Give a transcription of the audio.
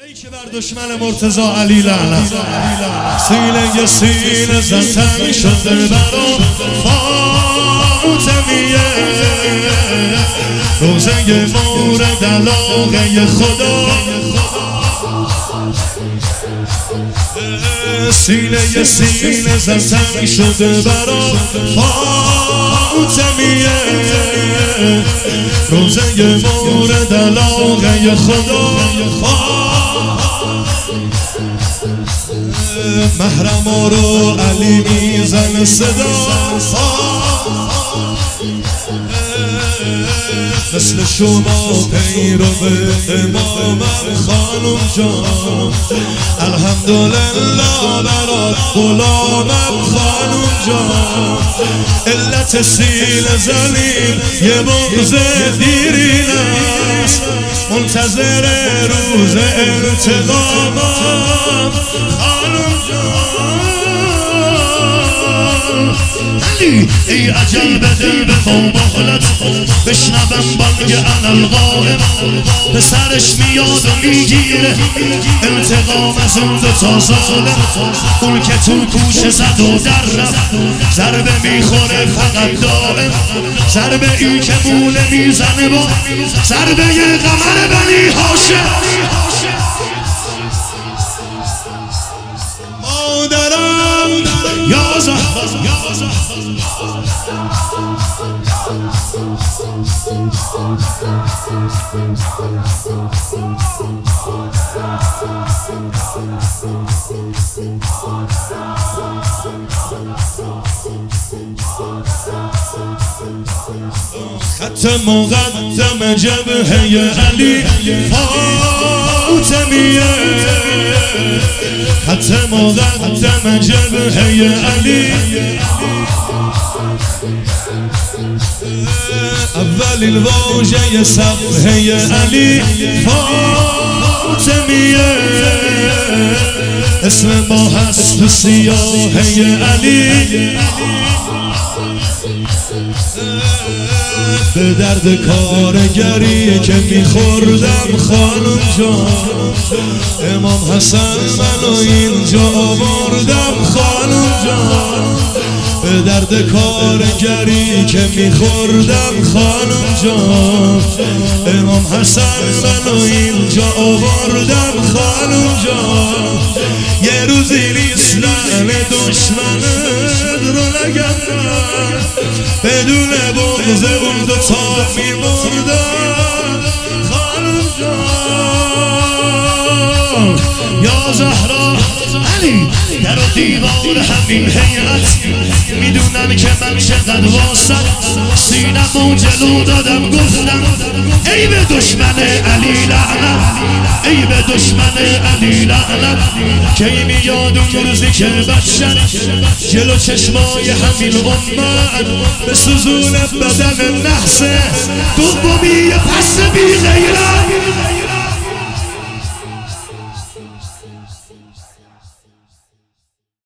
که بر دشمن مرتضی علی لعنت سینه سینه زدن شده برا فاطمیه روزه مورد علاقه خدا سینه سینه زدن شده برا فاطمیه روزه مورد علاقه خدا محرم رو علی میزن صدا مثل شما پیرو امامم خانم جان الحمدلله برات غلامم خانم جان علت سیل زلیل یه بغض دیرین است منتظر روز انتقامم خانم جان علی ای عجل بده به فوقالت بشنوم بانگ انالقائم به سرش میاد و میگیره انتقام از اون دوتا ظالم اون که تو کوش زد و در رفت ضربه میخوره فقط دائم ضربه ای که مونه میزنه با ضربه قمر بنی هاشم مادرم یا زهرا خط مقدم جبهه علی فاطمیه خط مقدم جبهه علی اولین واژه صفحه علی فاطمیه اسم ما هست سیاهه علی به درد کارگری که میخوردم خانم جان امام حسن منو اینجا آوردم خانم جان به درد کارگری که میخوردم خانم جان امام حسن منو اینجا آوردم خانم جان یه روزی نیست لعن دشمنت رو نگردم بدون بغض اون دوتا میمردم خانم جان یا زهرا علی در و دیوار همین هیئت میدونن که من چقدر واسط سینمو جلو دادم گفتم ای به دشمن علی لعنت ای به دشمن علی لعنت کی میاد اون روزی که بشر جلو چشمای همین امت به سوزون بدن نحسه دومی پس بی غیرت